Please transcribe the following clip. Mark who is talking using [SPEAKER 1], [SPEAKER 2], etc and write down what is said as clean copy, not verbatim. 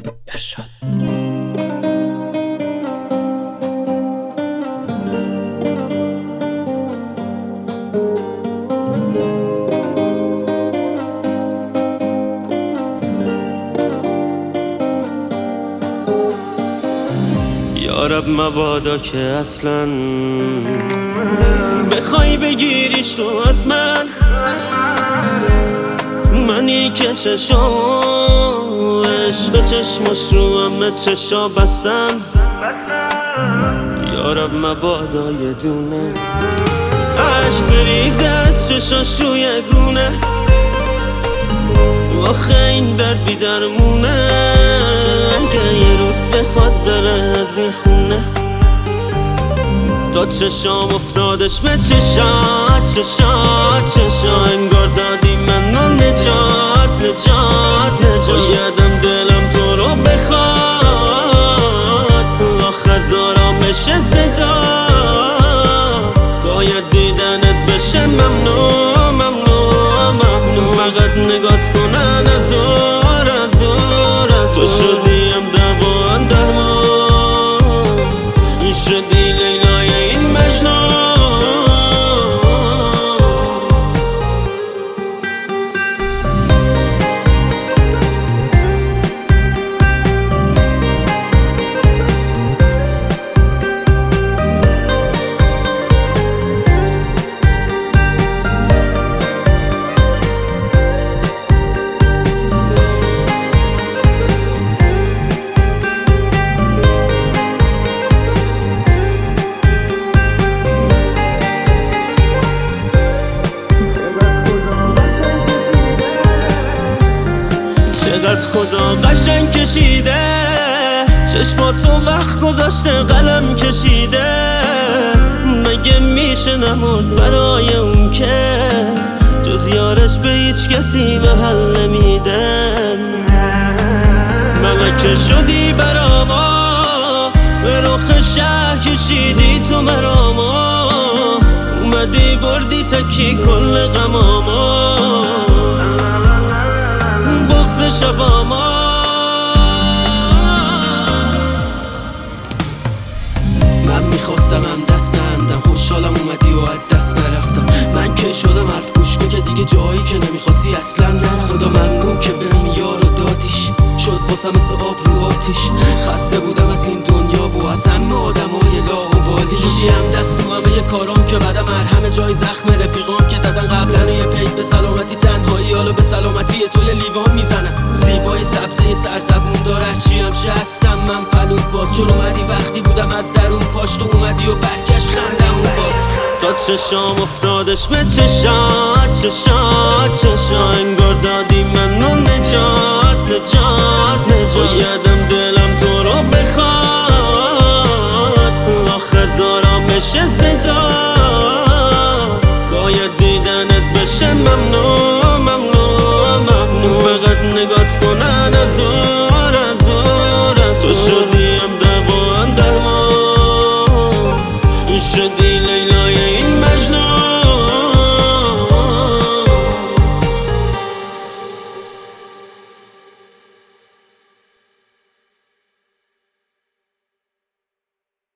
[SPEAKER 1] ارشاد. یارب مبادا که اصلا بخوای بگیریش تو از منی که چشا عشق چشماش رو همه چشا بستن. یارب مبادا یه دونه عشق بریزه از چشاش روی گونه. آخه این درد بی درمونه، اگه یه روز بخواد بره از این خونه. تا چشام افتادش به چشا انگار دادی منو نجات. بایدم دلم تو رو بخواد، آخه زارامش صدا. باید دیدنت بشه ممنون. فقط نگات کنن از دور تو شدیم دوان درمان، این شدی لیلای این مجنون. چقدر خدا قشنگ کشیده، چشماتو وقت گذاشته قلم کشیده. مگه میشه نمرد برای اون که جز یارش به هیچ کسی به حل نمیدن. ملکه شدی براما، به رخ شهر کشیدی تو مراما. اومدی بردی تکی کل غماما، بغض شباما. من میخواستم هم دست نندم، خوشحالم اومدی و از دست نرفتم. من که شدم حرف گوش کن که دیگه جایی که نمیخواستی اصلا نرم. خدا ممنون که بهم یارو دادیش، شد واسم مثل آب رو آتیش. خسته بودم از این دنیا و از همه آدمای لاابالی. کشیم دست تو همه کارام که بعدم مرهم جای زخم رفیقام که زدن قبلا. یه پیک به سلامتی تنهایی، حالا به سلامتی تو یه لیوان میزنن. زیبای سبزه سرزبون داره چی همشه هستم من پلوت باز. چون اومدی وقتی بودم از درون پاش، تو اومدی و برگشت خندمون باز. تا چشام افتادش به چشا انگار دادی منو نجات. بایدم دلم تو رو بخواد، آخه زارامش صدا. باید دیدنت بشه ممنون.